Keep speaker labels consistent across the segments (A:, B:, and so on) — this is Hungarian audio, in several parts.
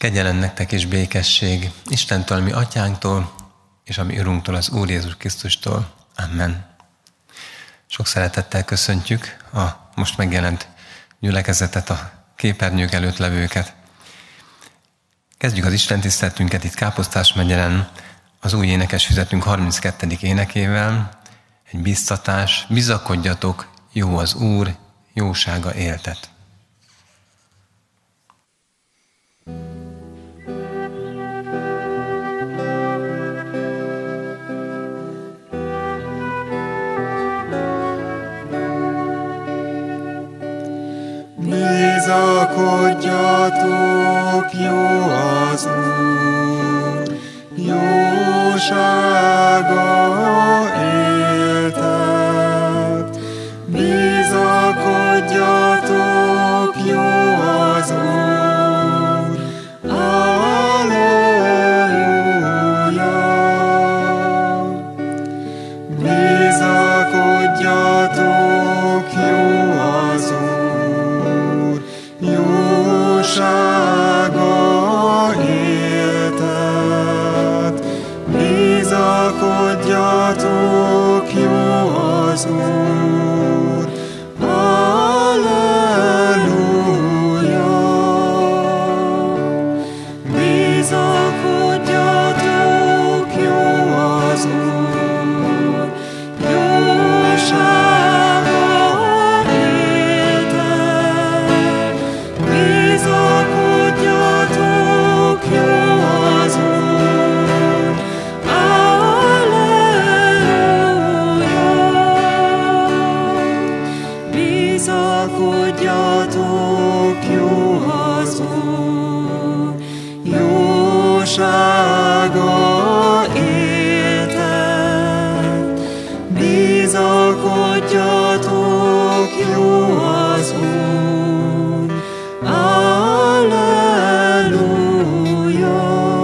A: Kegyelem nektek és békesség Istentől, a mi atyánktól, és a mi Urunktól, az Úr Jézus Krisztustól. Amen. Sok szeretettel köszöntjük a most megjelent gyülekezetet, a képernyők előtt levőket. Kezdjük az Isten tiszteletünket itt Káposztás megyeren, az új énekesfüzetünk 32. énekével. Egy biztatás: bizakodjatok, jó az Úr, jósága éltet.
B: Bizakodjatok, jó az Úr, jósága éltet. Bizakodjatok, jó az Úr, alleluja. Bizakodjatok, jó az Úr, jósága éltet. Bizakodjatok, jó az Úr, alleluja. Bizakodjatok, jó az Úr, jósága éltet. Bizakodjatok, jó az Úr, alleluja. Bizakodjatok, jó az Úr, jósága éltet. Bizakodjatok, jó az Úr, alleluja.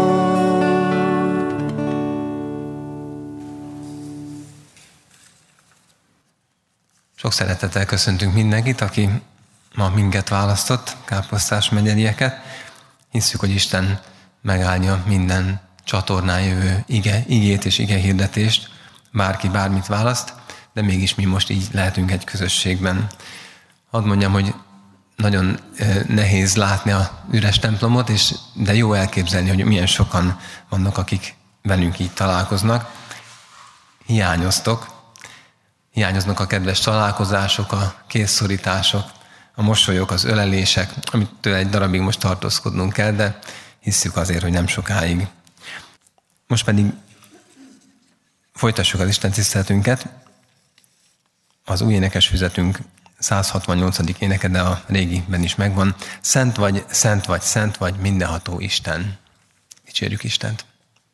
A: Sok szeretettel köszöntünk mindenkit, aki ma minket választott, Káposztás megyerieket. Hisszük, hogy Isten megáldja minden csatornán jövő igét és ige hirdetést, bárki bármit választ, de mégis mi most így lehetünk egy közösségben. Hadd mondjam, hogy nagyon nehéz látni a üres templomot, de jó elképzelni, hogy milyen sokan vannak, akik velünk így találkoznak. Hiányoznak a kedves találkozások, a kézszorítások, a mosolyok, az ölelések, amitől egy darabig most tartózkodnunk kell, de hisszük azért, hogy nem sokáig. Most pedig folytassuk az Isten tiszteletünket. Az új énekesfüzetünk 168. éneke, de a régiben is megvan. Szent vagy, szent vagy, szent vagy, mindenható Isten. Dicsérjük Istent!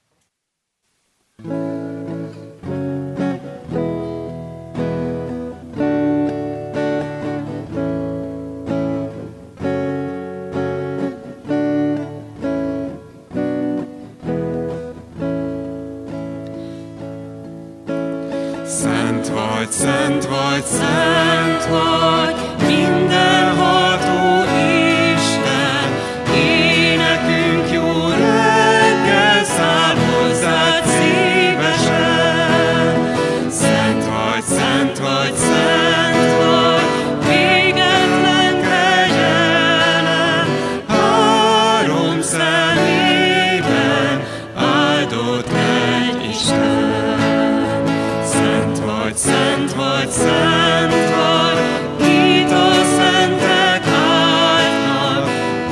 B: Szent vagy, szent vagy, szent vagy, mindenható Isten, énekünk jó reggel száll hozzád szívesen. Szent vagy, szent vagy, szent vagy, végetlen kegyelem, három szemében áldott egy Isten. Szent vagy, szent vagy, szent vagy, itt a szentek áldnak,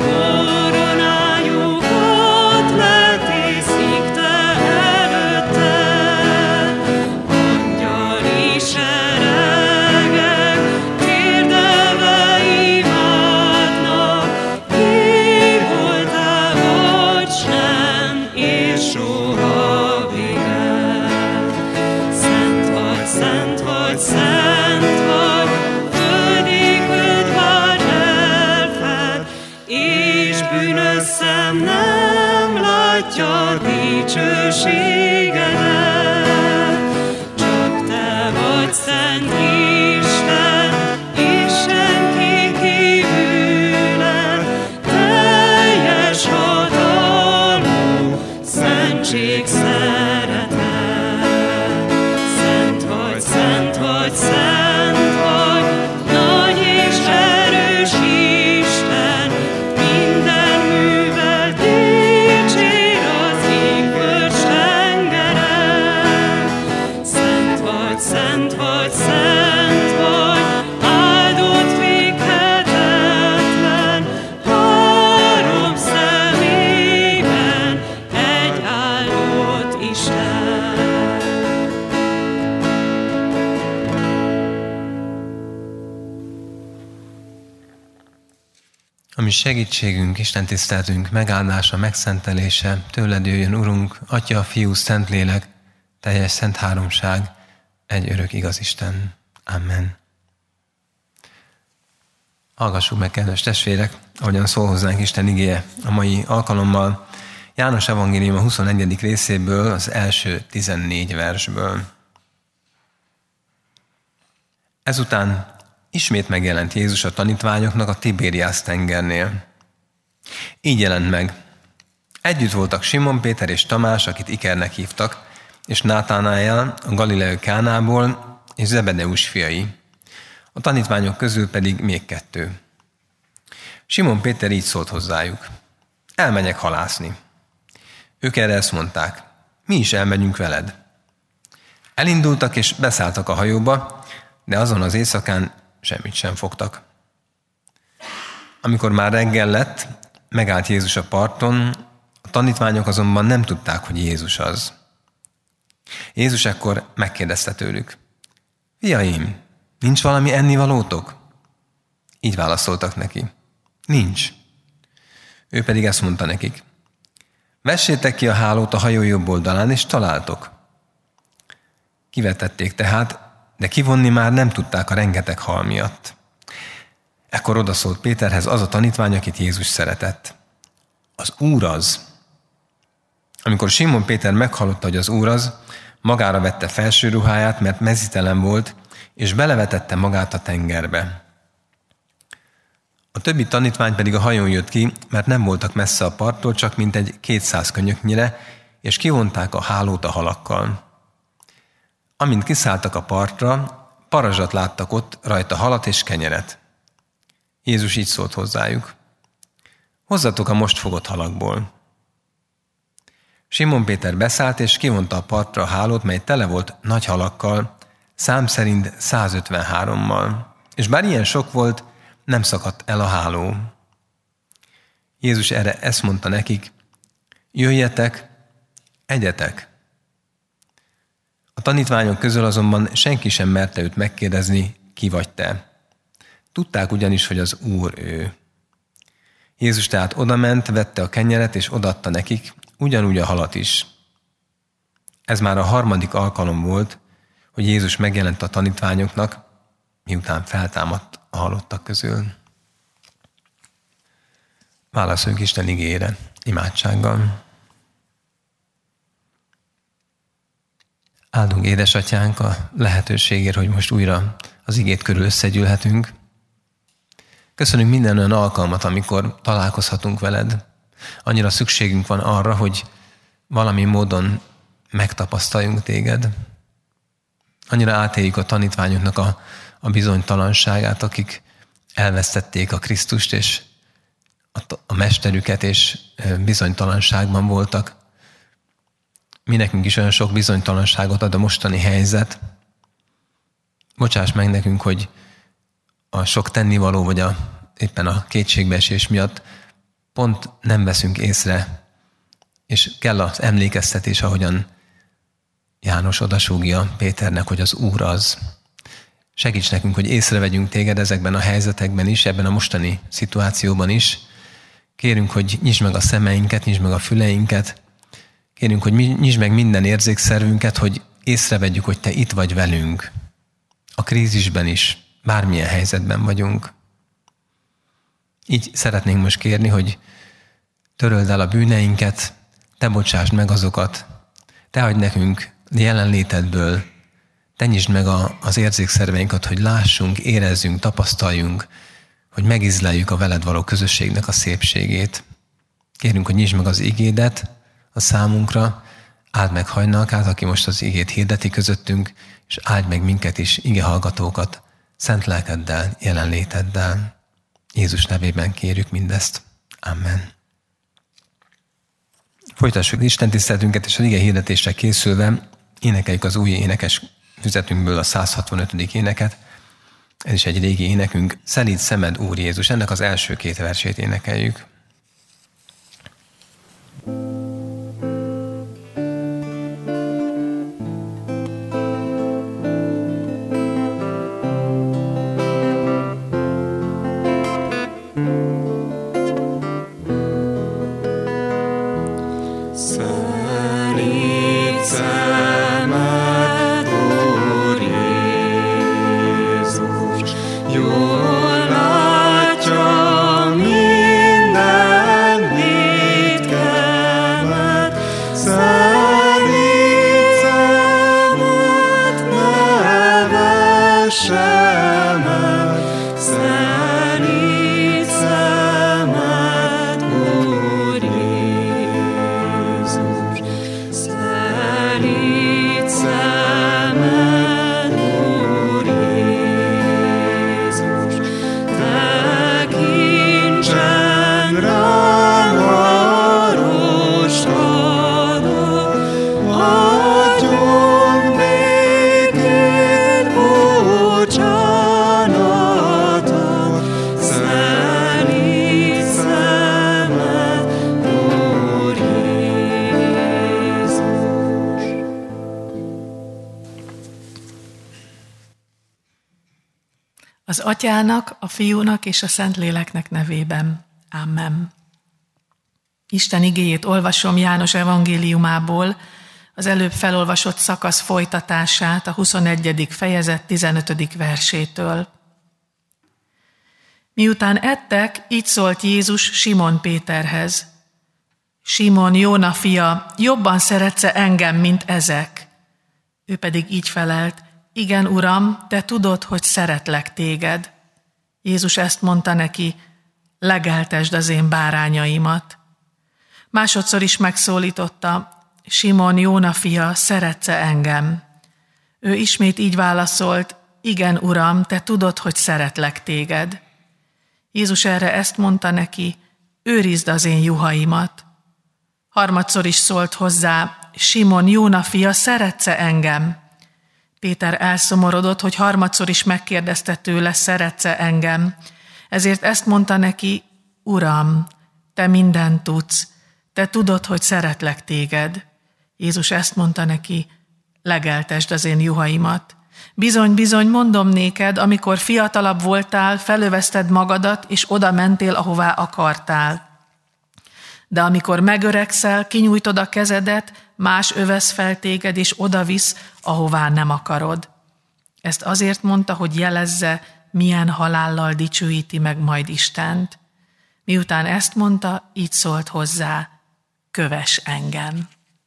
B: koronájukat letészik te előtted. Angyali seregek térdelve imádnak, ki voltál, hogy s nem, és soha véged. Szent vagy, szent vagy, szent vagy, földi köd vár elfed, és bűnös szem nem látja dicsőségedet. Csak te vagy szent Isten, és senki kívüled, teljes hatalmat
A: ami segítségünk, Isten tiszteltünk, megáldása, megszentelése, tőled jöjjön, Urunk, Atya, Fiú, Szentlélek, teljes szent háromság, egy örök igaz Isten. Amen. Hallgassuk meg, kedves testvérek, ahogyan szól hozzánk Isten igéje a mai alkalommal, János evangélium a 21. részéből, az első 14 versből. Ezután ismét megjelent Jézus a tanítványoknak a Tibériász tengernél. Így jelent meg. Együtt voltak Simon Péter és Tamás, akit Ikernek hívtak, és Nátánael a Galileai Kánából, és Zebedeus fiai. A tanítványok közül pedig még 2. Simon Péter így szólt hozzájuk. Elmegyek halászni. Ők erre ezt mondták. Mi is elmegyünk veled. Elindultak és beszálltak a hajóba, de azon az éjszakán semmit sem fogtak. Amikor már reggel lett, megállt Jézus a parton, a tanítványok azonban nem tudták, hogy Jézus az. Jézus ekkor megkérdezte tőlük. Fiaim, nincs valami ennivalótok? Így válaszoltak neki. Nincs. Ő pedig ezt mondta nekik. Vessétek ki a hálót a hajó jobb oldalán, és találtok. Kivetették tehát, de kivonni már nem tudták a rengeteg hal miatt. Ekkor odaszólt Péterhez az a tanítvány, akit Jézus szeretett. Az Úr az. Amikor Simon Péter meghallotta, hogy az Úr az, magára vette felső ruháját, mert mezítelen volt, és belevetette magát a tengerbe. A többi tanítvány pedig a hajón jött ki, mert nem voltak messze a parttól, csak mintegy 200 könyöknyire, és kivonták a hálót a halakkal. Amint kiszálltak a partra, parazsat láttak ott, rajta halat és kenyeret. Jézus így szólt hozzájuk. Hozzatok a most fogott halakból. Simon Péter beszállt, és kivonta a partra a hálót, mely tele volt nagy halakkal, szám szerint 153-mal. És bár ilyen sok volt, nem szakadt el a háló. Jézus erre ezt mondta nekik, jöjjetek, egyetek. A tanítványok közül azonban senki sem merte őt megkérdezni, ki vagy te. Tudták ugyanis, hogy az Úr ő. Jézus tehát odament, vette a kenyeret, és odaadta nekik, ugyanúgy a halat is. Ez már a 3. alkalom volt, hogy Jézus megjelent a tanítványoknak, miután feltámadt a halottak közül. Válaszoljunk Isten igéjére, imádsággal. Áldunk édesatyánk a lehetőségért, hogy most újra az igét körül összegyűlhetünk. Köszönünk minden olyan alkalmat, amikor találkozhatunk veled. Annyira szükségünk van arra, hogy valami módon megtapasztaljunk téged. Annyira átéljük a tanítványoknak a bizonytalanságát, akik elvesztették a Krisztust és a mesterüket, és bizonytalanságban voltak. Mi nekünk is olyan sok bizonytalanságot ad a mostani helyzet. Bocsáss meg nekünk, hogy a sok tennivaló, vagy éppen a kétségbeesés miatt pont nem veszünk észre, és kell az emlékeztetés, ahogyan János odasúgja Péternek, hogy az Úr az. Segíts nekünk, hogy észrevegyünk téged ezekben a helyzetekben is, ebben a mostani szituációban is. Kérünk, hogy nyisd meg a szemeinket, nyisd meg a füleinket. Kérünk, hogy nyisd meg minden érzékszervünket, hogy észrevegyük, hogy te itt vagy velünk. A krízisben is, bármilyen helyzetben vagyunk. Így szeretnénk most kérni, hogy töröld el a bűneinket, te bocsásd meg azokat, te adj nekünk jelenlétedből, te nyisd meg az érzékszerveinket, hogy lássunk, érezzünk, tapasztaljunk, hogy megízleljük a veled való közösségnek a szépségét. Kérünk, hogy nyisd meg az igédet a számunkra, áld meg Hajnalkát, aki most az igét hirdeti közöttünk, és áld meg minket is, igehallgatókat, szent lelkeddel, jelenléteddel. Jézus nevében kérjük mindezt. Amen. Folytassuk Isten tiszteletünket, és az ige hirdetésre készülve énekeljük az új énekes füzetünkből a 165. éneket. Ez is egy régi énekünk. Szelíd szemed, Úr Jézus. Ennek az első 2 versét énekeljük.
C: Az Atyának, a Fiúnak és a Szentléleknek nevében. Amen. Isten igéjét olvasom János evangéliumából, az előbb felolvasott szakasz folytatását, a 21. fejezet 15. versétől. Miután ettek, így szólt Jézus Simon Péterhez. Simon, Jóna fia, jobban szeretsz-e engem, mint ezek? Ő pedig így felelt, igen, Uram, te tudod, hogy szeretlek téged. Jézus ezt mondta neki, legeltesd az én bárányaimat. Másodszor is megszólította, Simon, Jóna fia, szeretsz-e engem? Ő ismét így válaszolt, igen, Uram, te tudod, hogy szeretlek téged. Jézus erre ezt mondta neki, őrizd az én juhaimat. Harmadszor is szólt hozzá, Simon, Jóna fia, szeretsz-e engem? Péter elszomorodott, hogy harmadszor is megkérdezte tőle, szeretsz-e engem? Ezért ezt mondta neki, Uram, te mindent tudsz, te tudod, hogy szeretlek téged. Jézus ezt mondta neki, legeltesd az én juhaimat. Bizony, bizony, mondom néked, amikor fiatalabb voltál, felövezted magadat, és oda mentél, ahová akartál. De amikor megöregszel, kinyújtod a kezedet, más övesz fel téged, és oda visz, ahová nem akarod. Ezt azért mondta, hogy jelezze, milyen halállal dicsőíti meg majd Istent. Miután ezt mondta, így szólt hozzá, kövess engem.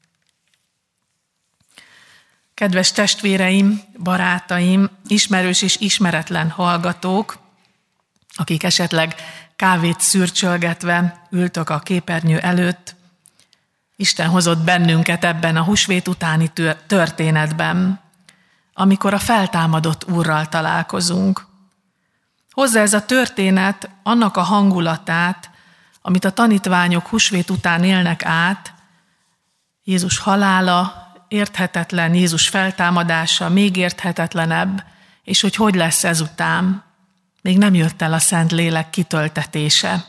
C: Kedves testvéreim, barátaim, ismerős és ismeretlen hallgatók, akik esetleg kávét szürcsölgetve ültök a képernyő előtt, Isten hozott bennünket ebben a húsvét utáni történetben, amikor a feltámadott Úrral találkozunk. Hozza ez a történet annak a hangulatát, amit a tanítványok húsvét után élnek át, Jézus halála, érthetetlen, Jézus feltámadása, még érthetetlenebb, és hogy lesz ezután. Még nem jött el a Szentlélek kitöltetése.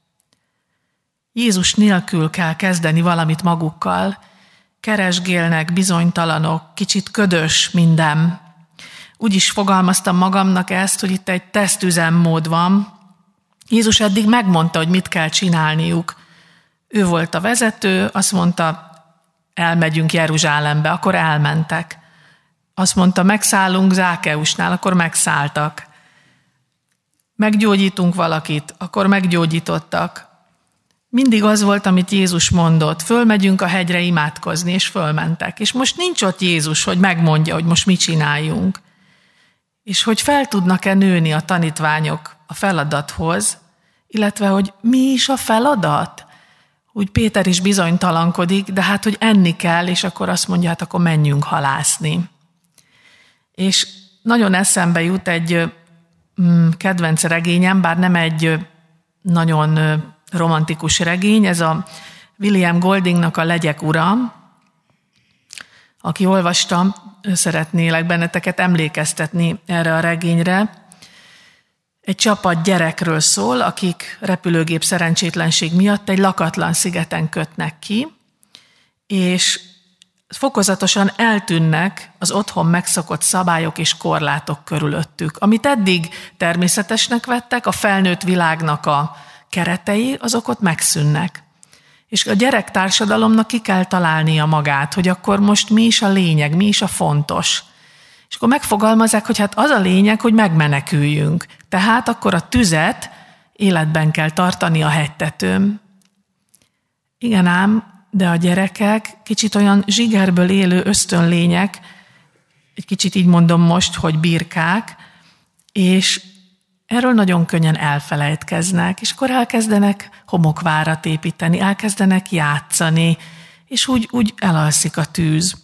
C: Jézus nélkül kell kezdeni valamit magukkal. Keresgélnek, bizonytalanok, kicsit ködös minden. Úgy is fogalmaztam magamnak ezt, hogy itt egy tesztüzemmód van. Jézus eddig megmondta, hogy mit kell csinálniuk. Ő volt a vezető, azt mondta, elmegyünk Jeruzsálembe, akkor elmentek. Azt mondta, megszállunk Zákeusnál, akkor megszálltak. Meggyógyítunk valakit, akkor meggyógyítottak. Mindig az volt, amit Jézus mondott, fölmegyünk a hegyre imádkozni, és fölmentek. És most nincs ott Jézus, hogy megmondja, hogy most mit csináljunk. És hogy fel tudnak-e nőni a tanítványok a feladathoz, illetve, hogy mi is a feladat? Úgy Péter is bizonytalankodik, de hát, hogy enni kell, és akkor azt mondja, hát akkor menjünk halászni. És nagyon eszembe jut egy kedvenc regényem, bár nem egy nagyon romantikus regény, ez a William Goldingnak a Legyek ura. Aki olvasta, szeretnélek benneteket emlékeztetni erre a regényre. Egy csapat gyerekről szól, akik repülőgép szerencsétlenség miatt egy lakatlan szigeten kötnek ki, és fokozatosan eltűnnek az otthon megszokott szabályok és korlátok körülöttük. Amit eddig természetesnek vettek, a felnőtt világnak a keretei, azok ott megszűnnek. És a gyerektársadalomnak ki kell találnia magát, hogy akkor most mi is a lényeg, mi is a fontos. És akkor megfogalmazzák, hogy hát az a lényeg, hogy megmeneküljünk. Tehát akkor a tüzet életben kell tartani a hegytetőn. Igen ám, de a gyerekek kicsit olyan zsigerből élő ösztönlények, egy kicsit így mondom most, hogy birkák, és erről nagyon könnyen elfelejtkeznek, és akkor elkezdenek homokvárat építeni, elkezdenek játszani, és úgy elalszik a tűz.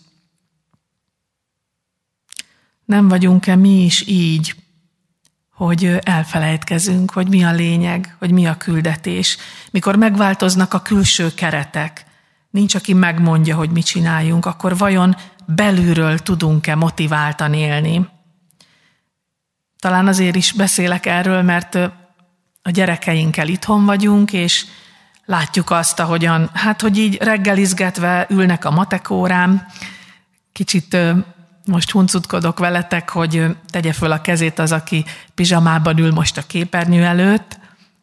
C: Nem vagyunk-e mi is így, hogy elfelejtkezünk, hogy mi a lényeg, hogy mi a küldetés, mikor megváltoznak a külső keretek, nincs, aki megmondja, hogy mit csináljunk, akkor vajon belülről tudunk-e motiváltan élni? Talán azért is beszélek erről, mert a gyerekeinkkel itthon vagyunk, és látjuk azt, hogy így reggelizgetve ülnek a matek órán, kicsit most huncutkodok veletek, hogy tegye föl a kezét az, aki pizsamában ül most a képernyő előtt.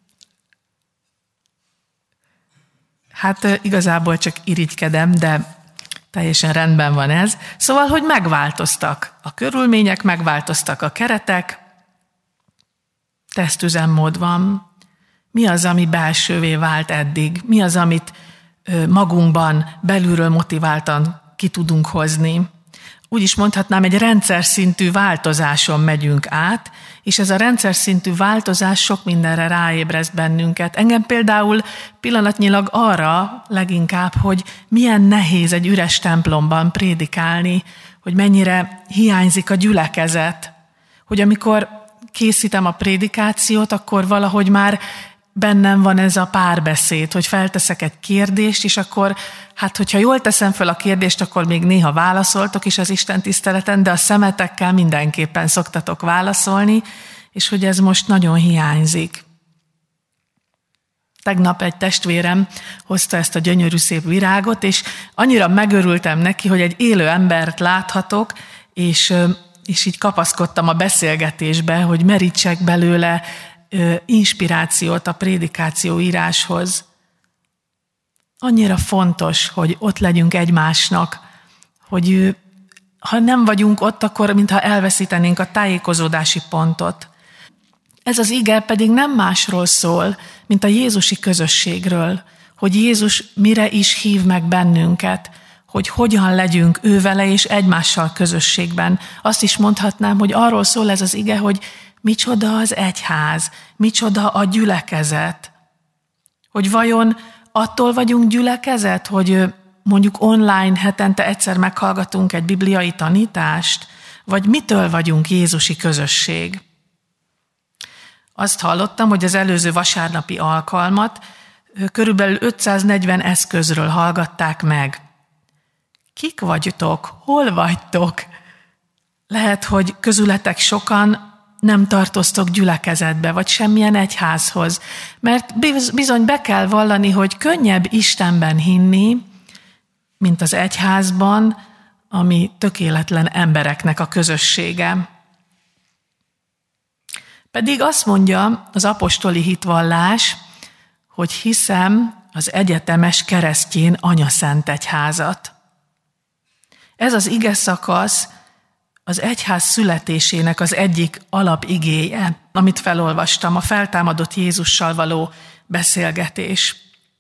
C: Hát igazából csak irigykedem, de teljesen rendben van ez. Szóval, hogy megváltoztak a körülmények, megváltoztak a keretek, tesztüzemmód van. Mi az, ami belsővé vált eddig? Mi az, amit magunkban belülről motiváltan ki tudunk hozni? Úgy is mondhatnám, egy rendszer szintű változáson megyünk át, és ez a rendszer szintű változás sok mindenre ráébreszt bennünket. Engem például pillanatnyilag arra leginkább, hogy milyen nehéz egy üres templomban prédikálni, hogy mennyire hiányzik a gyülekezet, hogy amikor készítem a prédikációt, akkor valahogy már bennem van ez a párbeszéd, hogy felteszek egy kérdést, és akkor, hát hogyha jól teszem fel a kérdést, akkor még néha válaszoltok is az Isten tiszteleten, de a szemetekkel mindenképpen szoktatok válaszolni, és hogy ez most nagyon hiányzik. Tegnap egy testvérem hozta ezt a gyönyörű szép virágot, és annyira megörültem neki, hogy egy élő embert láthatok, és így kapaszkodtam a beszélgetésbe, hogy merítsek belőle inspirációt a prédikáció íráshoz. Annyira fontos, hogy ott legyünk egymásnak, hogy ha nem vagyunk ott, akkor mintha elveszítenénk a tájékozódási pontot. Ez az ige pedig nem másról szól, mint a jézusi közösségről, hogy Jézus mire is hív meg bennünket, hogy hogyan legyünk ő vele és egymással közösségben. Azt is mondhatnám, hogy arról szól ez az ige, hogy micsoda az egyház, micsoda a gyülekezet. Hogy vajon attól vagyunk gyülekezet, hogy mondjuk online hetente egyszer meghallgatunk egy bibliai tanítást, vagy mitől vagyunk jézusi közösség? Azt hallottam, hogy az előző vasárnapi alkalmat körülbelül 540 eszközről hallgatták meg. Kik vagytok? Hol vagytok? Lehet, hogy közületek sokan nem tartoztok gyülekezetbe, vagy semmilyen egyházhoz. Mert bizony be kell vallani, hogy könnyebb Istenben hinni, mint az egyházban, ami tökéletlen embereknek a közössége. Pedig azt mondja az apostoli hitvallás, hogy hiszem az egyetemes keresztjén anyaszent egyházat. Ez az ige szakasz az egyház születésének az egyik alapigéje, amit felolvastam, a feltámadott Jézussal való beszélgetés.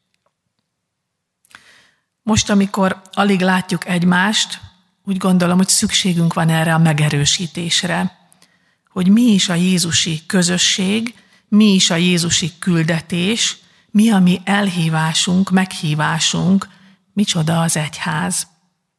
C: Most, amikor alig látjuk egymást, úgy gondolom, hogy szükségünk van erre a megerősítésre, hogy mi is a jézusi közösség, mi is a jézusi küldetés, mi a mi elhívásunk, meghívásunk, micsoda az egyház.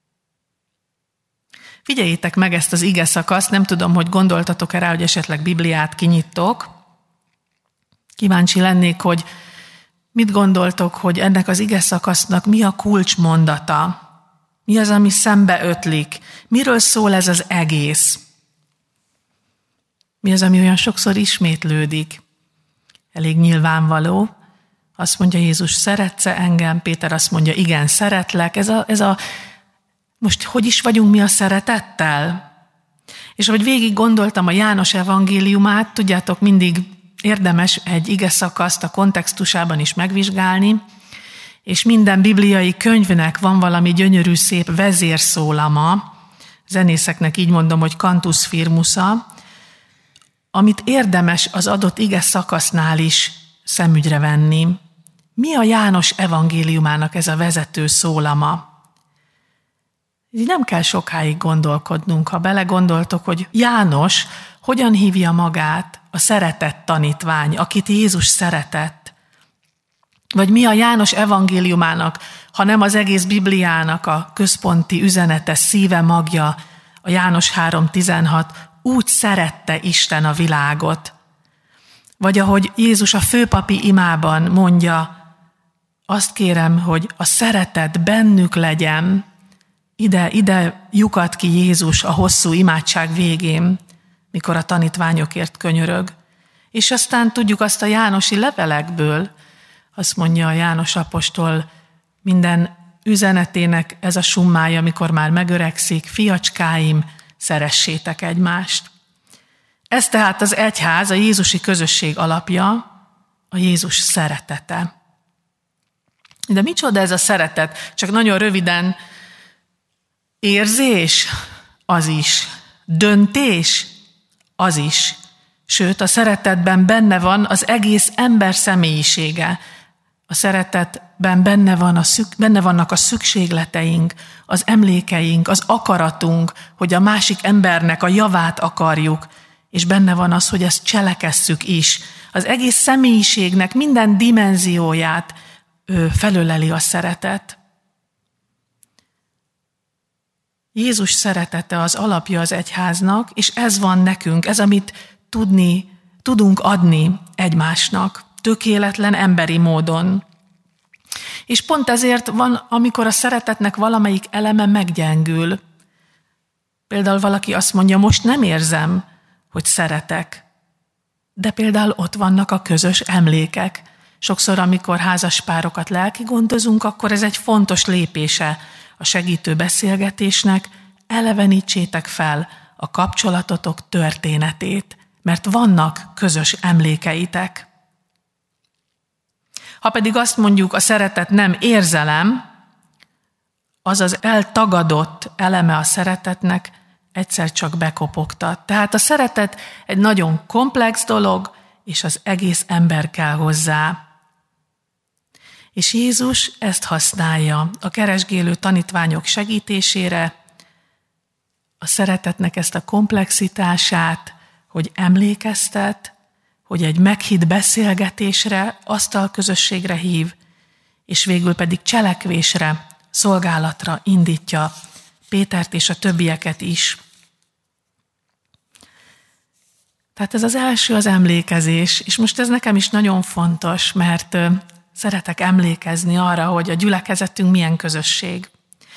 C: Figyeljétek meg ezt az ige szakaszt, nem tudom, hogy gondoltatok-e rá, hogy esetleg Bibliát kinyittok. Kíváncsi lennék, hogy mit gondoltok, hogy ennek az ige szakasznak mi a kulcsmondata? Mi az, ami szembe ötlik? Miről szól ez az egész? Mi az, ami olyan sokszor ismétlődik? Elég nyilvánvaló. Azt mondja Jézus, szeretsz-e engem? Péter azt mondja, igen, szeretlek. Most hogy is vagyunk mi a szeretettel? És ahogy végig gondoltam a János evangéliumát, tudjátok, mindig érdemes egy ige szakaszt a kontextusában is megvizsgálni, és minden bibliai könyvnek van valami gyönyörű szép vezérszólama, zenészeknek így mondom, hogy cantus firmusa, amit érdemes az adott ige szakasznál is szemügyre venni. Mi a János evangéliumának ez a vezető szólama? Így nem kell sokáig gondolkodnunk, ha belegondoltok, hogy János hogyan hívja magát a szeretett tanítvány, akit Jézus szeretett. Vagy mi a János evangéliumának, ha nem az egész Bibliának a központi üzenete, szíve, magja, a János 3.16, úgy szerette Isten a világot. Vagy ahogy Jézus a főpapi imában mondja, azt kérem, hogy a szeretet bennük legyen, ide lyukat ki Jézus a hosszú imádság végén, mikor a tanítványokért könyörög. És aztán tudjuk azt a jánosi levelekből, azt mondja a János apostol, minden üzenetének ez a summája, amikor már megöregszik, fiacskáim, szeressétek egymást. Ez tehát az egyház, a jézusi közösség alapja, a Jézus szeretete. De micsoda ez a szeretet? Csak nagyon röviden: érzés? Az is. Döntés? Az is. Sőt, a szeretetben benne van az egész ember személyisége. A szeretetben benne vannak a szükségleteink, az emlékeink, az akaratunk, hogy a másik embernek a javát akarjuk, és benne van az, hogy ezt cselekesszük is. Az egész személyiségnek minden dimenzióját felöleli a szeretet. Jézus szeretete az alapja az egyháznak, és ez van nekünk, ez, amit tudunk adni egymásnak, tökéletlen emberi módon. És pont ezért van, amikor a szeretetnek valamelyik eleme meggyengül. Például valaki azt mondja, most nem érzem, hogy szeretek. De például ott vannak a közös emlékek. Sokszor, amikor házaspárokat lelkigondozunk, akkor ez egy fontos lépése a segítő beszélgetésnek. Elevenítsétek fel a kapcsolatotok történetét, mert vannak közös emlékeitek. Ha pedig azt mondjuk, a szeretet nem érzelem, az az eltagadott eleme a szeretetnek egyszer csak bekopogtat. Tehát a szeretet egy nagyon komplex dolog, és az egész ember kell hozzá. És Jézus ezt használja a keresgélő tanítványok segítésére, a szeretetnek ezt a komplexitását, hogy emlékeztet, hogy egy meghitt beszélgetésre, asztalközösségre hív, és végül pedig cselekvésre, szolgálatra indítja Pétert és a többieket is. Tehát ez az első, az emlékezés, és most ez nekem is nagyon fontos, mert szeretek emlékezni arra, hogy a gyülekezetünk milyen közösség.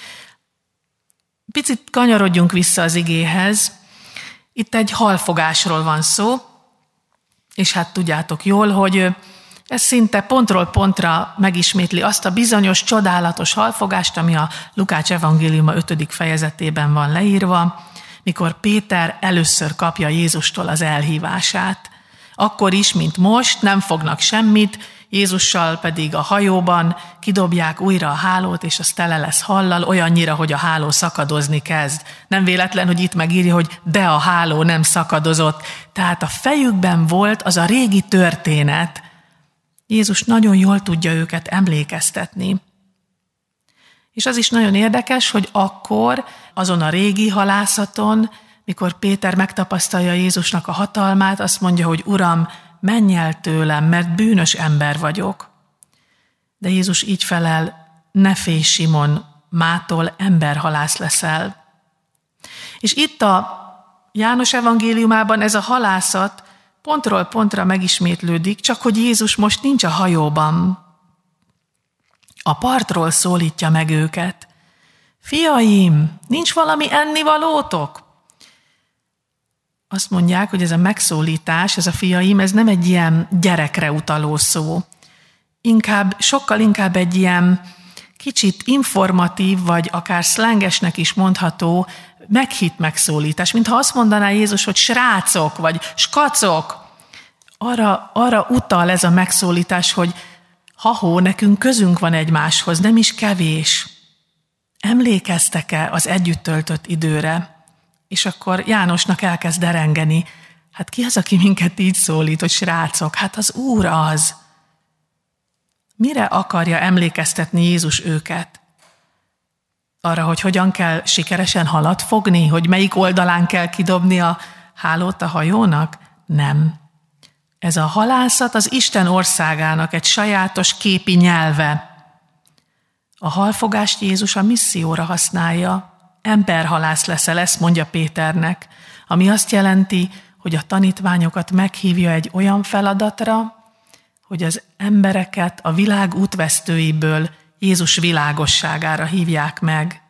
C: Picit kanyarodjunk vissza az igéhez. Itt egy halfogásról van szó, és hát tudjátok jól, hogy ez szinte pontról pontra megismétli azt a bizonyos, csodálatos halfogást, ami a Lukács evangéliuma 5. fejezetében van leírva, mikor Péter először kapja Jézustól az elhívását. Akkor is, mint most, nem fognak semmit, Jézussal pedig a hajóban kidobják újra a hálót, és az tele lesz hallal, olyannyira, hogy a háló szakadozni kezd. Nem véletlen, hogy itt megírja, hogy de a háló nem szakadozott. Tehát a fejükben volt az a régi történet. Jézus nagyon jól tudja őket emlékeztetni. És az is nagyon érdekes, hogy akkor, azon a régi halászaton, mikor Péter megtapasztalja Jézusnak a hatalmát, azt mondja, hogy Uram, menj el tőlem, mert bűnös ember vagyok. De Jézus így felel, ne félj, Simon, mától emberhalász leszel. És itt a János evangéliumában ez a halászat pontról pontra megismétlődik, csak hogy Jézus most nincs a hajóban. A partról szólítja meg őket. Fiaim, nincs valami ennivalótok? Azt mondják, hogy ez a megszólítás, ez a fiaim, ez nem egy ilyen gyerekre utaló szó. Sokkal inkább egy ilyen kicsit informatív, vagy akár szlengesnek is mondható meghitt megszólítás. Mintha azt mondaná Jézus, hogy srácok, vagy skacok. Arra utal ez a megszólítás, hogy nekünk közünk van egymáshoz, nem is kevés. Emlékeztek-e az együtt töltött időre? És akkor Jánosnak elkezd derengeni. Hát ki az, aki minket így szólít, hogy srácok? Hát az Úr az. Mire akarja emlékeztetni Jézus őket? Arra, hogy hogyan kell sikeresen halat fogni? Hogy melyik oldalán kell kidobni a hálót a hajónak? Nem. Ez a halászat az Isten országának egy sajátos képi nyelve. A halfogást Jézus a misszióra használja. Emberhalász leszel, ezt mondja Péternek, ami azt jelenti, hogy a tanítványokat meghívja egy olyan feladatra, hogy az embereket a világ útvesztőiből Jézus világosságára hívják meg.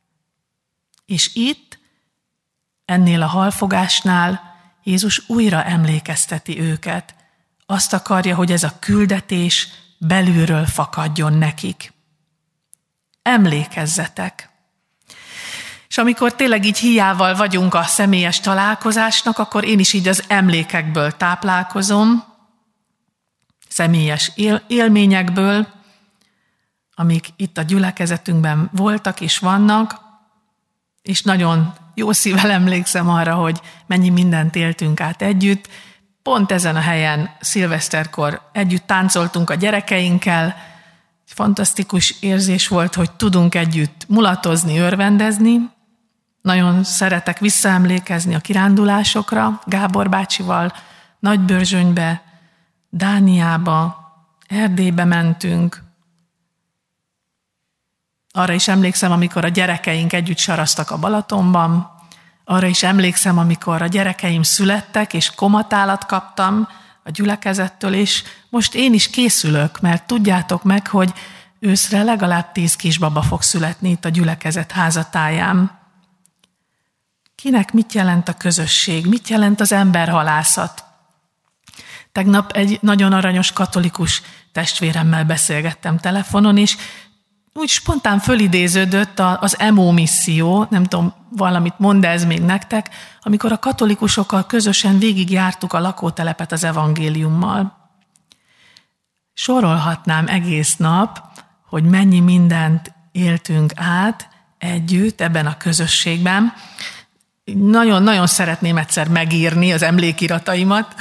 C: És itt, ennél a halfogásnál Jézus újra emlékezteti őket. Azt akarja, hogy ez a küldetés belülről fakadjon nekik. Emlékezzetek! És amikor tényleg így hiával vagyunk a személyes találkozásnak, akkor én is így az emlékekből táplálkozom, személyes élményekből, amik itt a gyülekezetünkben voltak és vannak, és nagyon jó szívvel emlékszem arra, hogy mennyi mindent éltünk át együtt. Pont ezen a helyen szilveszterkor együtt táncoltunk a gyerekeinkkel. Fantasztikus érzés volt, hogy tudunk együtt mulatozni, örvendezni. Nagyon szeretek visszaemlékezni a kirándulásokra, Gábor bácsival, Nagybörzsönybe, Dániába, Erdélybe mentünk. Arra is emlékszem, amikor a gyerekeink együtt saraztak a Balatonban. Arra is emlékszem, amikor a gyerekeim születtek, és komatálat kaptam a gyülekezettől, és most én is készülök, mert tudjátok meg, hogy őszre legalább 10 kisbaba fog születni itt a gyülekezet házatáján. Kinek mit jelent a közösség? Mit jelent az emberhalászat? Tegnap egy nagyon aranyos katolikus testvéremmel beszélgettem telefonon, és úgy spontán fölidéződött az EMO misszió, nem tudom, valamit mond ez még nektek, amikor a katolikusokkal közösen végigjártuk a lakótelepet az evangéliummal. Sorolhatnám egész nap, hogy mennyi mindent éltünk át együtt ebben a közösségben. Nagyon-nagyon szeretném egyszer megírni az emlékirataimat,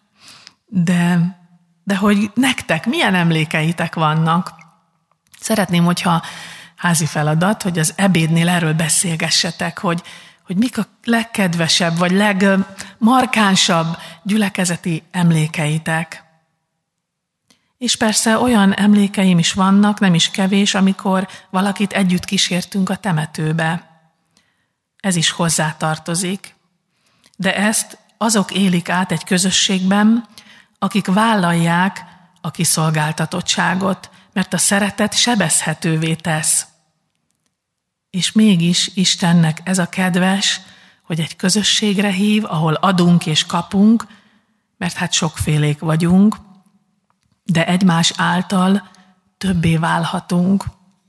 C: de hogy nektek milyen emlékeitek vannak. Szeretném, hogyha házi feladat, hogy az ebédnél erről beszélgessetek, hogy mik a legkedvesebb, vagy legmarkánsabb gyülekezeti emlékeitek. És persze olyan emlékeim is vannak, nem is kevés, amikor valakit együtt kísértünk a temetőbe. Ez is hozzátartozik. De ezt azok élik át egy közösségben, akik vállalják a kiszolgáltatottságot, mert a szeretet sebezhetővé tesz. És mégis Istennek ez a kedves, hogy egy közösségre hív, ahol adunk és kapunk, mert hát sokfélék vagyunk, de egymás által többé válhatunk.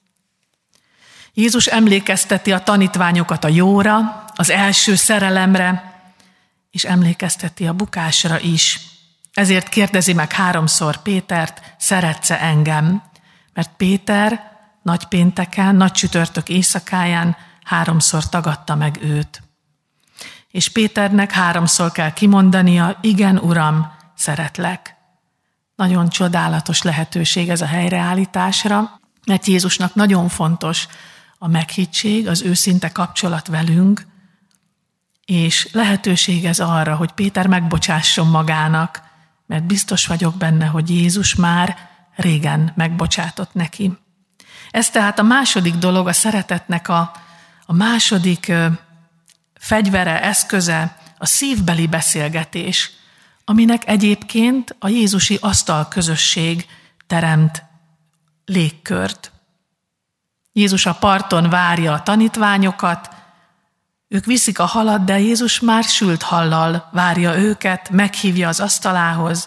C: Jézus emlékezteti a tanítványokat a jóra, az első szerelemre, és emlékezteti a bukásra is. Ezért kérdezi meg 3-szor Pétert, szeretsz-e engem? Mert Péter nagypénteken, nagy csütörtök éjszakáján 3-szor tagadta meg őt. És Péternek 3-szor kell kimondania, igen, Uram, szeretlek. Nagyon csodálatos lehetőség ez a helyreállításra, mert Jézusnak nagyon fontos a meghittség, az őszinte kapcsolat velünk, és lehetőség ez arra, hogy Péter megbocsásson magának, mert biztos vagyok benne, hogy Jézus már régen megbocsátott neki. Ez tehát a második dolog, a szeretetnek a második fegyvere, eszköze, a szívbeli beszélgetés, aminek egyébként a jézusi asztalközösség teremt légkört. Jézus a parton várja a tanítványokat, ők viszik a halat, de Jézus már sült hallal várja őket, meghívja az asztalához,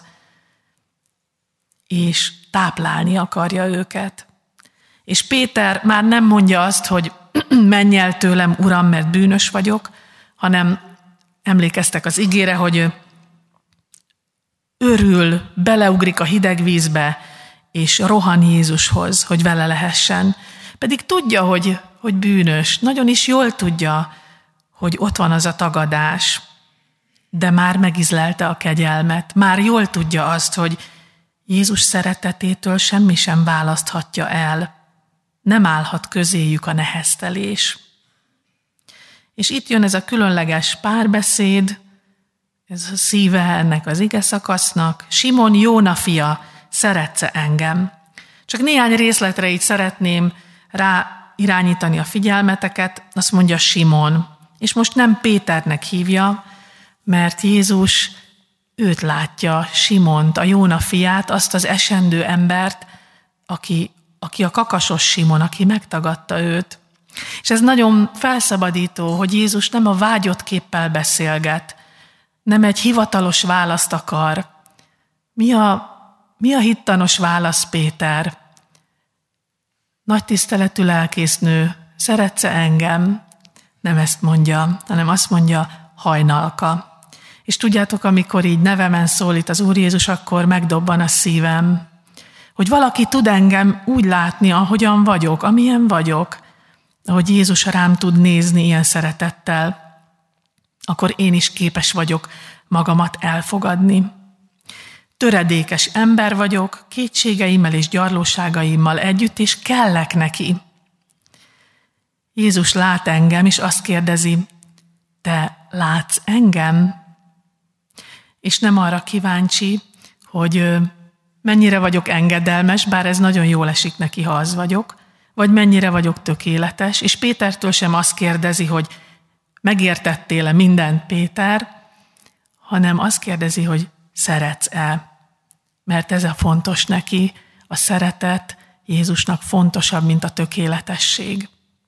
C: és táplálni akarja őket. És Péter már nem mondja azt, hogy menj el tőlem, Uram, mert bűnös vagyok, hanem emlékeztek az igére, hogy örül, beleugrik a hideg vízbe, és rohan Jézushoz, hogy vele lehessen. Pedig tudja, hogy bűnös, nagyon is jól tudja, hogy ott van az a tagadás, de már megizlelte a kegyelmet, már jól tudja azt, hogy Jézus szeretetétől semmi sem választhatja el, nem állhat közéjük a neheztelés. És itt jön ez a különleges párbeszéd, ez a szíve ennek az ige szakasznak. Simon, Jóna fia, szeretsz-e engem? Csak néhány részletre így szeretném rá irányítani a figyelmeteket, azt mondja Simon. És most nem Péternek hívja, mert Jézus őt látja, Simont, a Jóna fiát, azt az esendő embert, aki a kakasos Simon, aki megtagadta őt. És ez nagyon felszabadító, hogy Jézus nem a vágyott képpel beszélget, nem egy hivatalos választ akar. Mi a hittanos válasz, Péter? Nagy tiszteletű lelkésznő, szeretsz-e engem? nem ezt mondja, hanem azt mondja, hajnalka. És tudjátok, amikor így nevemen szólít az Úr Jézus, akkor megdobban a szívem, hogy valaki tud engem úgy látni, ahogyan vagyok, amilyen vagyok, ahogy Jézus rám tud nézni ilyen szeretettel, akkor én is képes vagyok magamat elfogadni. Töredékes ember vagyok, kétségeimmel és gyarlóságaimmal együtt, és kellek neki. Jézus lát engem, és azt kérdezi, te látsz engem? És nem arra kíváncsi, hogy mennyire vagyok engedelmes, bár ez nagyon jól esik neki, ha az vagyok, vagy mennyire vagyok tökéletes, és Pétertől sem azt kérdezi, hogy megértettél-e mindent, Péter, hanem azt kérdezi, hogy szeretsz-e, mert ez a fontos neki, a szeretet Jézusnak fontosabb, mint a tökéletesség.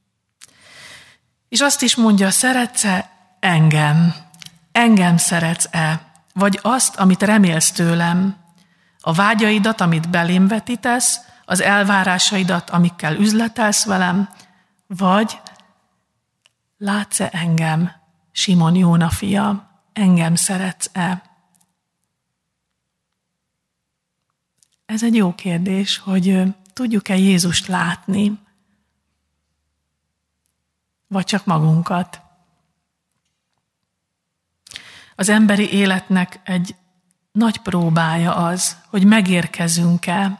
C: És azt is mondja, szeretsz-e engem? Engem szeretsz-e? Vagy azt, amit remélsz tőlem? A vágyaidat, amit belém vetítesz, az elvárásaidat, amikkel üzletelsz velem, vagy látsz-e engem, Simon Jóna fia, engem szeretsz-e? Ez egy jó kérdés, hogy tudjuk-e Jézust látni, vagy csak magunkat. Az emberi életnek egy nagy próbája az, hogy megérkezünk-e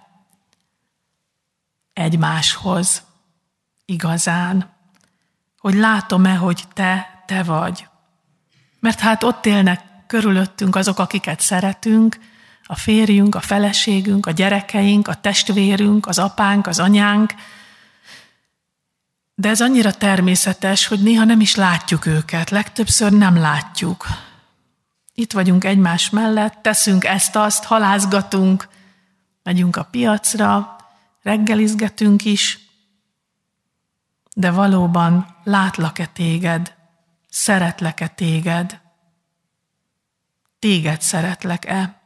C: egymáshoz igazán, hogy látom-e, hogy te vagy. Mert hát ott élnek körülöttünk azok, akiket szeretünk, a férjünk, a feleségünk, a gyerekeink, a testvérünk, az apánk, az anyánk, de ez annyira természetes, hogy néha nem is látjuk őket, legtöbbször nem látjuk. Itt vagyunk egymás mellett, teszünk ezt-azt, halászgatunk, megyünk a piacra, reggelizgetünk is, de valóban látlak-e téged, szeretlek-e téged, téged szeretlek-e?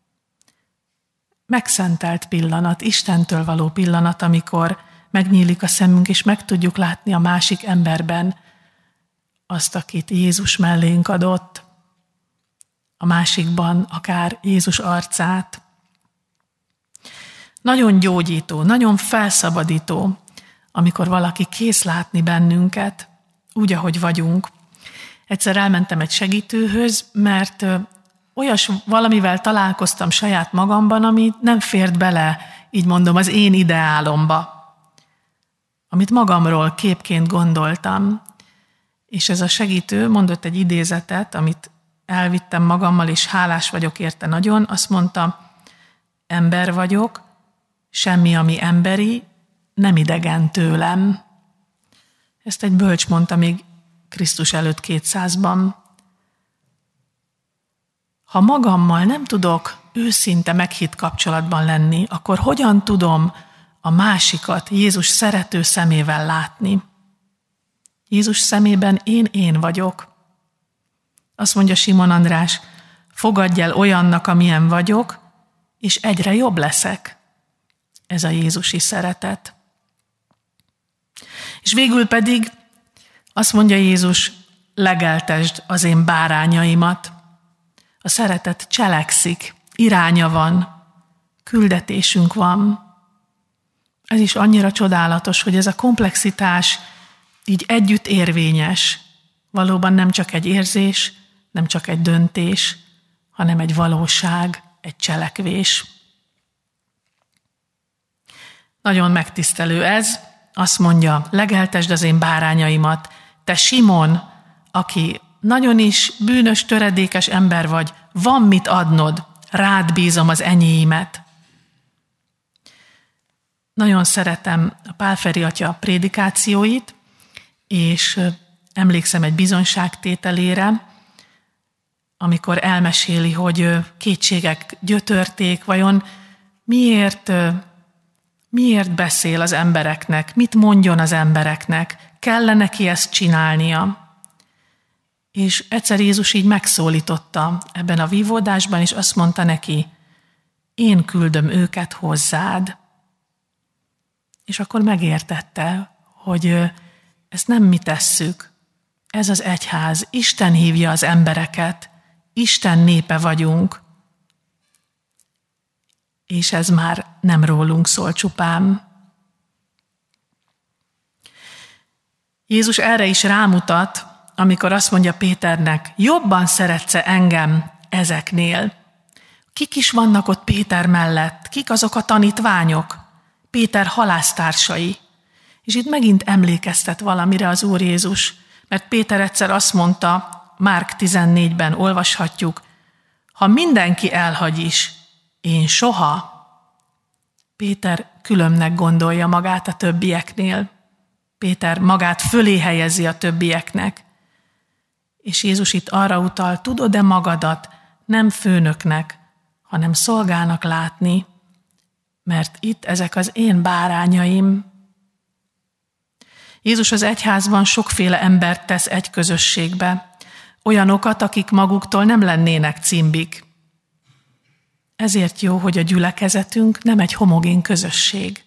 C: Megszentelt pillanat, Istentől való pillanat, amikor megnyílik a szemünk, és meg tudjuk látni a másik emberben azt, akit Jézus mellénk adott, a másikban akár Jézus arcát. Nagyon gyógyító, nagyon felszabadító, amikor valaki kész látni bennünket, úgy, ahogy vagyunk. Egyszer elmentem egy segítőhöz, mert olyas valamivel találkoztam saját magamban, ami nem fért bele, így mondom, az én ideálomba, amit magamról képként gondoltam. És ez a segítő mondott egy idézetet, amit elvittem magammal, és hálás vagyok érte nagyon. Azt mondta, ember vagyok, semmi, ami emberi, nem idegen tőlem. Ezt egy bölcs mondta még Krisztus előtt 200-ban. Ha magammal nem tudok őszinte meghitt kapcsolatban lenni, akkor hogyan tudom a másikat Jézus szerető szemével látni? Jézus szemében én vagyok. Azt mondja Simon András, fogadj el olyannak, amilyen vagyok, és egyre jobb leszek. Ez a jézusi szeretet. És végül pedig azt mondja Jézus, legeltesd az én bárányaimat. A szeretet cselekszik, iránya van, küldetésünk van. Ez is annyira csodálatos, hogy ez a komplexitás így együtt érvényes. Valóban nem csak egy érzés, nem csak egy döntés, hanem egy valóság, egy cselekvés. Nagyon megtisztelő ez. Azt mondja, legeltesd az én bárányaimat. Te Simon, aki nagyon is bűnös, töredékes ember vagy, van mit adnod, rád bízom az enyéimet. Nagyon szeretem a Pál Feri atya prédikációit, és emlékszem egy bizonyságtételére, amikor elmeséli, hogy kétségek gyötörték, vajon miért beszél az embereknek, mit mondjon az embereknek, kell neki ezt csinálnia. És egyszer Jézus így megszólította ebben a vívódásban, és azt mondta neki, én küldöm őket hozzád. És akkor megértette, hogy ezt nem mi tesszük, ez az egyház, Isten hívja az embereket, Isten népe vagyunk, és ez már nem rólunk szól csupán. Jézus erre is rámutat, amikor azt mondja Péternek, jobban szeretsz-e engem ezeknél? Kik is vannak ott Péter mellett? Kik azok a tanítványok? Péter halásztársai. És itt megint emlékeztet valamire az Úr Jézus, mert Péter egyszer azt mondta, Márk 14-ben olvashatjuk, ha mindenki elhagy is, én soha. Péter különbnek gondolja magát a többieknél. Péter magát fölé helyezi a többieknek. És Jézus itt arra utal, tudod-e magadat nem főnöknek, hanem szolgának látni, mert itt ezek az én bárányaim. Jézus az egyházban sokféle embert tesz egy közösségbe, olyanokat, akik maguktól nem lennének cimbik. Ezért jó, hogy a gyülekezetünk nem egy homogén közösség.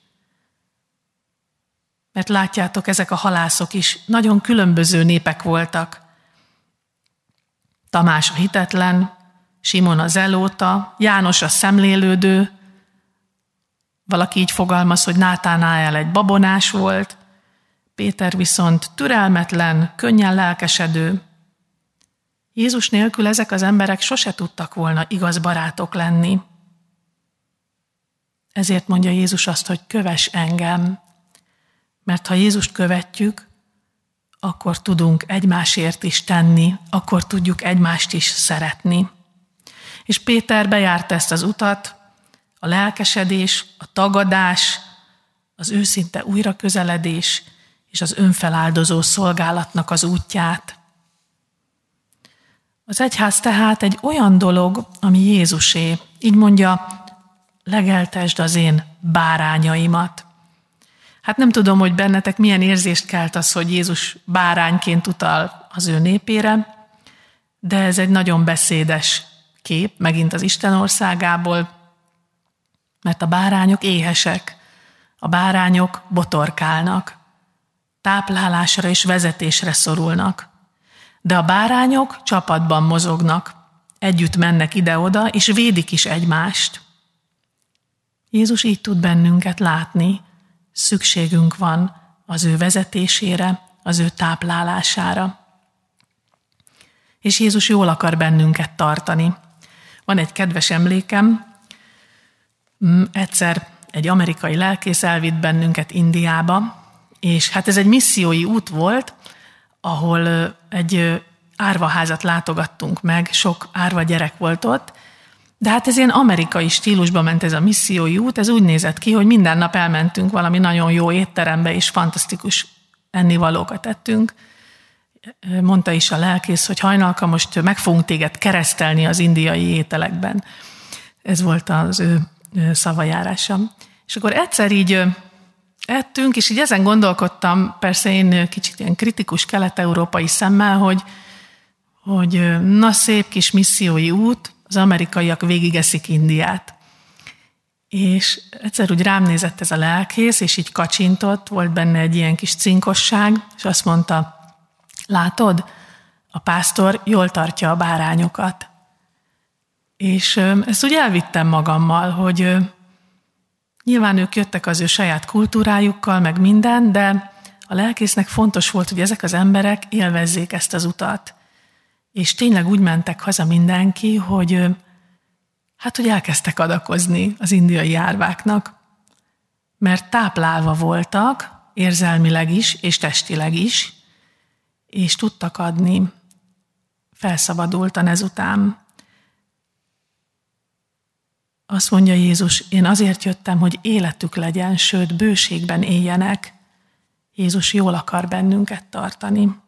C: Mert látjátok, ezek a halászok is nagyon különböző népek voltak. Tamás a hitetlen, Simon a zelóta, János a szemlélődő, valaki így fogalmaz, hogy Nátánael egy babonás volt, Péter viszont türelmetlen, könnyen lelkesedő. Jézus nélkül ezek az emberek sose tudtak volna igaz barátok lenni. Ezért mondja Jézus azt, hogy kövess engem, mert ha Jézust követjük, akkor tudunk egymásért is tenni, akkor tudjuk egymást is szeretni. És Péter bejárta ezt az utat, a lelkesedés, a tagadás, az őszinte újraközeledés és az önfeláldozó szolgálatnak az útját. Az egyház tehát egy olyan dolog, ami Jézusé. Így mondja, legeltesd az én bárányaimat. Hát nem tudom, hogy bennetek milyen érzést kelt az, hogy Jézus bárányként utal az ő népére, de ez egy nagyon beszédes kép, megint az Isten országából, mert a bárányok éhesek, a bárányok botorkálnak, táplálásra és vezetésre szorulnak. De a bárányok csapatban mozognak, együtt mennek ide-oda, és védik is egymást. Jézus így tud bennünket látni, szükségünk van az ő vezetésére, az ő táplálására. És Jézus jól akar bennünket tartani. Van egy kedves emlékem, egyszer egy amerikai lelkész elvitt bennünket Indiába, és hát ez egy missziói út volt, ahol egy árvaházat látogattunk meg, sok árva gyerek volt ott, de hát ez ilyen amerikai stílusban ment ez a missziói út, ez úgy nézett ki, hogy minden nap elmentünk valami nagyon jó étterembe, és fantasztikus ennivalókat ettünk. Mondta is a lelkész, hogy hajnalka most meg fogunk téged keresztelni az indiai ételekben. Ez volt az ő szavajárása. És akkor egyszer így ettünk, és így ezen gondolkodtam, persze én kicsit ilyen kritikus kelet-európai szemmel, hogy na szép kis missziói út, az amerikaiak végigeszik Indiát. És egyszer úgy rám nézett ez a lelkész, és így kacsintott, volt benne egy ilyen kis cinkosság, és azt mondta, látod, a pásztor jól tartja a bárányokat. És ezt úgy elvittem magammal, hogy nyilván ők jöttek az ő saját kultúrájukkal, meg minden, de a lelkésznek fontos volt, hogy ezek az emberek élvezzék ezt az utat. És tényleg úgy mentek haza mindenki, hogy elkezdtek adakozni az indiai árváknak, mert táplálva voltak, érzelmileg is, és testileg is, és tudtak adni felszabadultan ezután. Azt mondja Jézus, én azért jöttem, hogy életük legyen, sőt, bőségben éljenek. Jézus jól akar bennünket tartani.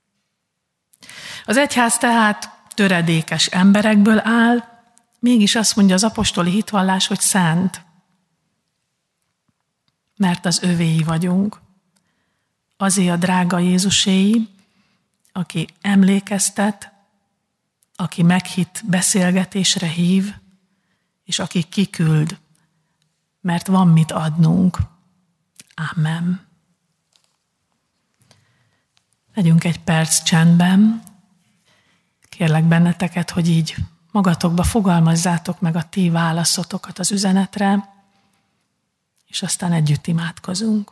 C: Az egyház tehát töredékes emberekből áll, mégis azt mondja az apostoli hitvallás, hogy szent, mert az övéi vagyunk. Azé a drága Jézuséi, aki emlékeztet, aki meghitt beszélgetésre hív, és aki kiküld, mert van mit adnunk. Amen. Legyünk egy perc csendben. Kérlek benneteket, hogy így magatokba fogalmazzátok meg a ti válaszotokat az üzenetre, és aztán együtt imádkozunk.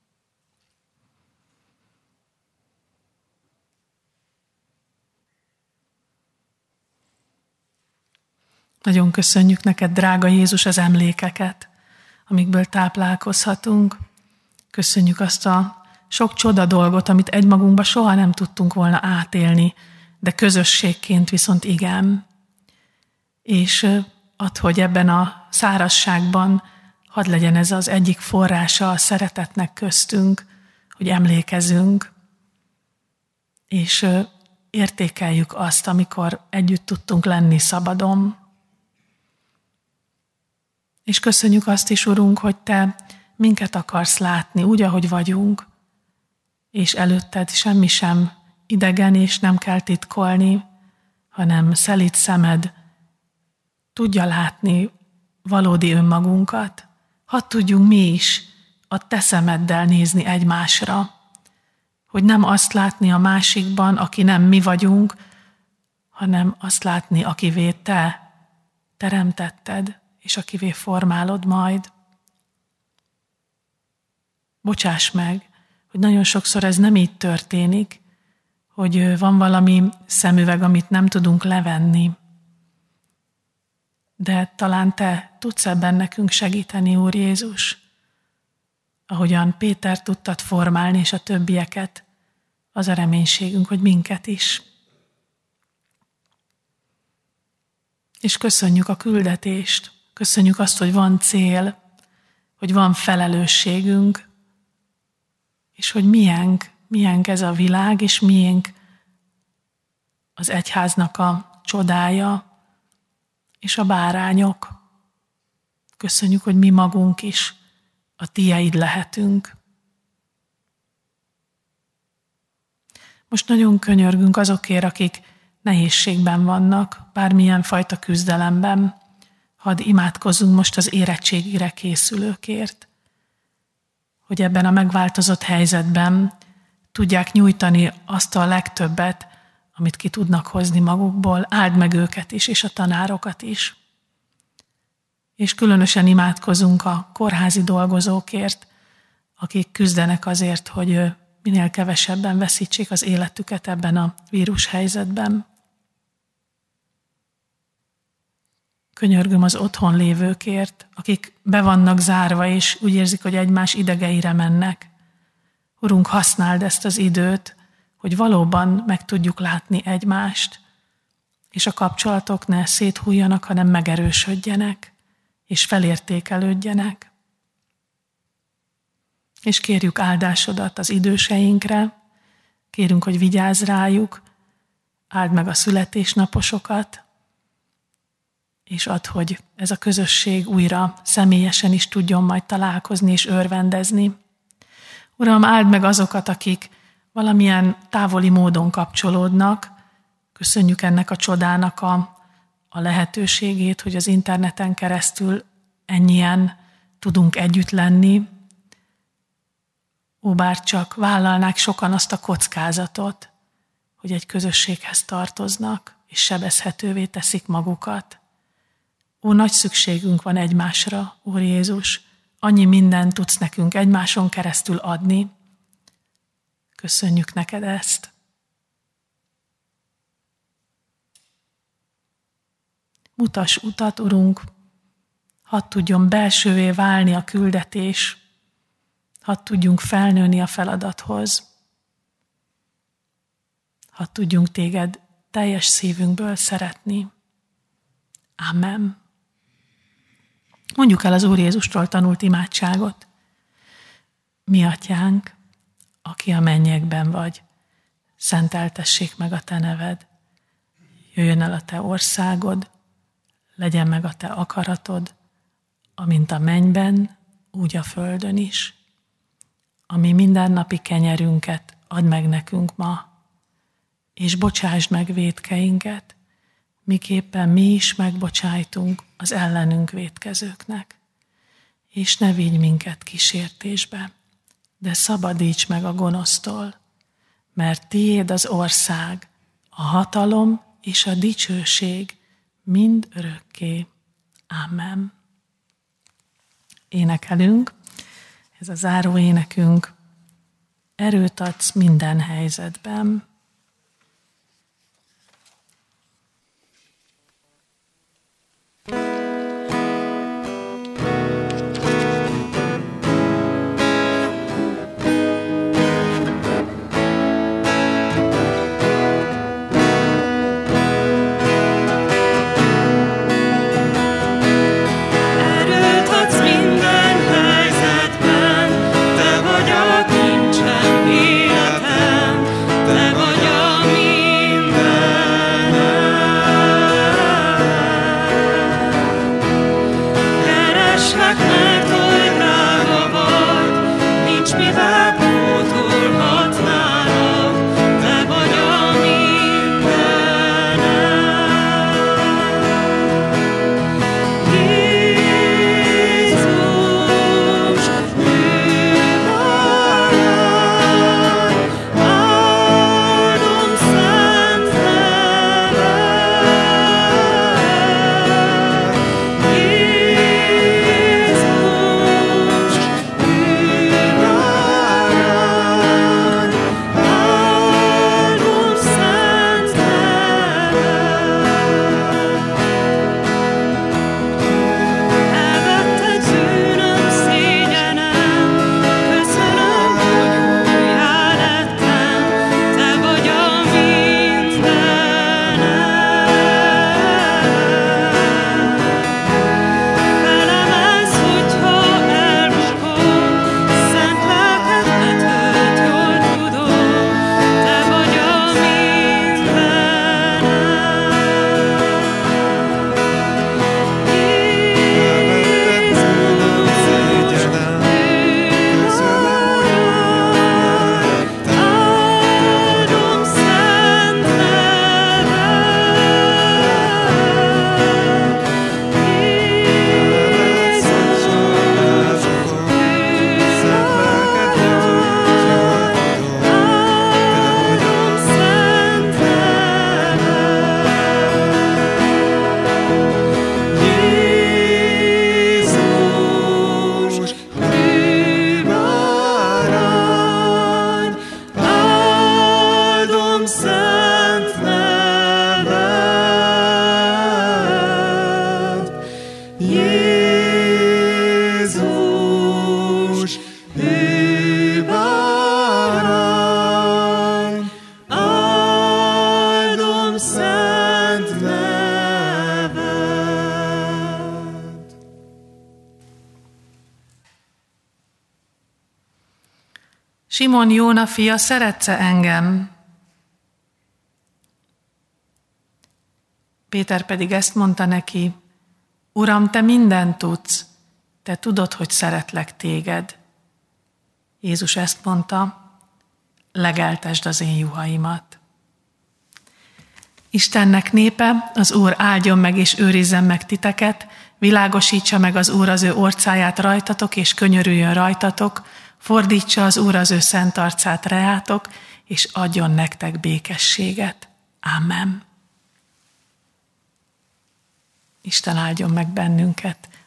C: Nagyon köszönjük neked, drága Jézus, az emlékeket, amikből táplálkozhatunk. Köszönjük azt a sok csoda dolgot, amit egymagunkban soha nem tudtunk volna átélni, de közösségként viszont igen. És add, hogy ebben a szárazságban hadd legyen ez az egyik forrása a szeretetnek köztünk, hogy emlékezünk, és értékeljük azt, amikor együtt tudtunk lenni szabadon. És köszönjük azt is, Urunk, hogy Te minket akarsz látni, úgy, ahogy vagyunk, és előtted semmi sem idegen, és nem kell titkolni, hanem szelíd szemed tudja látni valódi önmagunkat. Hadd tudjunk mi is a Te szemeddel nézni egymásra, hogy nem azt látni a másikban, aki nem mi vagyunk, hanem azt látni, akivé Te teremtetted, és akivé formálod majd. Bocsáss meg, hogy nagyon sokszor ez nem így történik, hogy van valami szemüveg, amit nem tudunk levenni. De talán Te tudsz ebben nekünk segíteni, Úr Jézus, ahogyan Péter tudtad formálni, és a többieket, az a reménységünk, hogy minket is. És köszönjük a küldetést, köszönjük azt, hogy van cél, hogy van felelősségünk, és hogy miénk ez a világ, és miénk az egyháznak a csodája, és a bárányok. Köszönjük, hogy mi magunk is a Tieid lehetünk. Most nagyon könyörgünk azokért, akik nehézségben vannak, bármilyen fajta küzdelemben. Hadd imádkozzunk most az érettségire készülőkért, hogy ebben a megváltozott helyzetben tudják nyújtani azt a legtöbbet, amit ki tudnak hozni magukból. Áld meg őket is, és a tanárokat is. És különösen imádkozunk a kórházi dolgozókért, akik küzdenek azért, hogy minél kevesebben veszítsék az életüket ebben a vírushelyzetben. Könyörgöm az otthon lévőkért, akik be vannak zárva, és úgy érzik, hogy egymás idegeire mennek. Urunk, használd ezt az időt, hogy valóban meg tudjuk látni egymást, és a kapcsolatok ne széthújjanak, hanem megerősödjenek, és felértékelődjenek. És kérjük áldásodat az időseinkre, kérünk, hogy vigyázz rájuk, áld meg a születésnaposokat, és add, hogy ez a közösség újra személyesen is tudjon majd találkozni és örvendezni. Uram, áld meg azokat, akik valamilyen távoli módon kapcsolódnak. Köszönjük ennek a csodának a lehetőségét, hogy az interneten keresztül ennyien tudunk együtt lenni. Ó, bár csak vállalnák sokan azt a kockázatot, hogy egy közösséghez tartoznak, és sebezhetővé teszik magukat. Ó, nagy szükségünk van egymásra, Úr Jézus, annyi mindent tudsz nekünk egymáson keresztül adni. Köszönjük neked ezt. Mutass utat, Urunk, hadd tudjon belsővé válni a küldetés, hadd tudjunk felnőni a feladathoz, hadd tudjunk téged teljes szívünkből szeretni. Amen. Mondjuk el az Úr Jézustól tanult imádságot. Mi atyánk, aki a mennyekben vagy, szenteltessék meg a te neved. Jöjjön el a te országod, legyen meg a te akaratod, amint a mennyben, úgy a földön is. Ami mindennapi kenyerünket add meg nekünk ma, és bocsásd meg vétkeinket, miképpen mi is megbocsájtunk az ellenünk vétkezőknek. És ne vigy minket kísértésbe, de szabadíts meg a gonosztól, mert tiéd az ország, a hatalom és a dicsőség mind örökké. Amen. Énekelünk, ez a záró énekünk. Erőt adsz minden helyzetben. Simon Jóna fia, szeretsz-e engem? Péter pedig ezt mondta neki, Uram, te mindent tudsz, te tudod, hogy szeretlek téged. Jézus ezt mondta, legeltesd az én juhaimat. Istennek népe, az Úr áldjon meg és őrizzen meg titeket, világosítsa meg az Úr az ő orcáját rajtatok, és könyörüljön rajtatok, fordítsa az Úr az ő szent arcát reátok, és adjon nektek békességet. Amen. Isten áldjon meg bennünket.